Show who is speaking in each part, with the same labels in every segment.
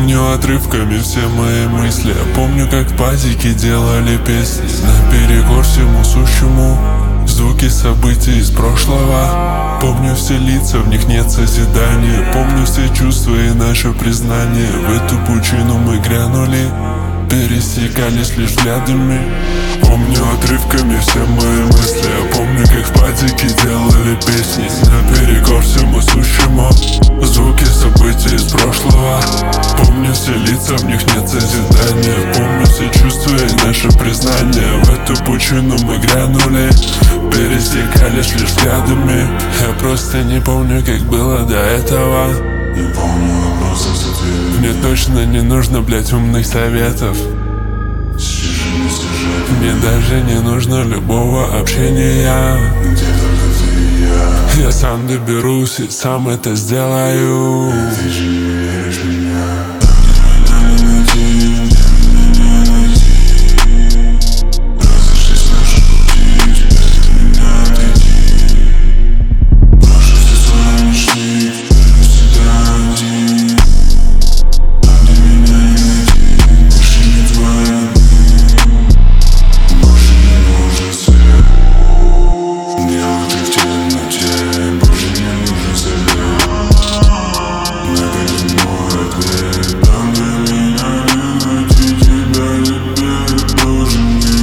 Speaker 1: Помню отрывками все мои мысли. Помню, как в падике делали песни наперекор всему сущему. Звуки событий из прошлого. Помню все лица, в них нет созидания. Помню все чувства и наше признание. В эту пучину мы грянули, пересекались лишь взглядами. Помню отрывками все мои мысли. Я помню, как в падике делали песни наперекор всему сущему. Звуки событий из прошлого. Помню все лица, в них нет созидания. Помню все чувства и наше признание. В эту пучину мы грянули, пересекались лишь взглядами. Я просто не помню, как было до этого.
Speaker 2: Не помню вопросов с ответами.
Speaker 1: Мне точно не нужно, блять, умных советов. Мне даже не нужно любого общения.
Speaker 2: Где только ты и я.
Speaker 1: Я сам доберусь и сам это сделаю.
Speaker 2: Ты же не веришь в меня. Разошлись наши пути, теперь от меня отойди. Брошу все свои мечты, теперь навсегда один. Там, где меня не найти, больше нет войны. Больше не нужен свет. Делай ты в темноте, больше не нужен совет. Наконец мой ответ. Там, где меня не найти, тебя теперь тоже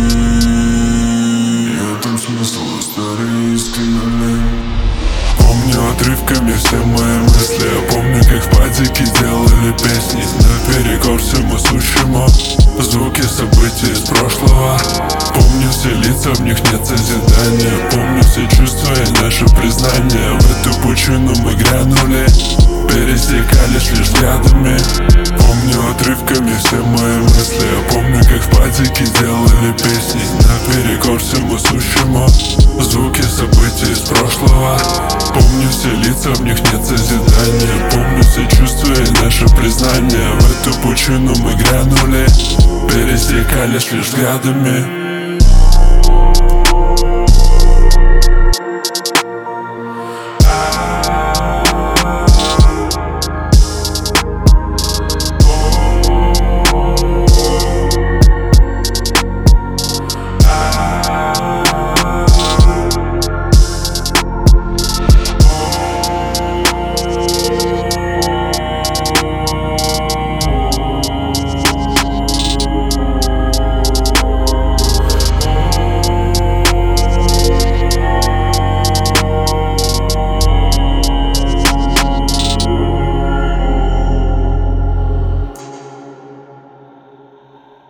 Speaker 2: нет. И в этом смысл истории искренне.
Speaker 1: Помню отрывками все мои мысли. Я помню, как в падике делали песни наперекор всему сущему. Звуки событий из прошлого. Помню все лица, в них нет созидания. Помню все чувства и наше признание. В эту пучину мы грянули, пересекались лишь взглядами. Помню отрывками все мои мысли. Я помню, как в падике делали песни наперекор всему сущему. Звуки событий из прошлого. Помню все лица, в них нет созидания. Помню все чувства и наше признание. В эту пучину мы грянули, пересекались лишь взглядами.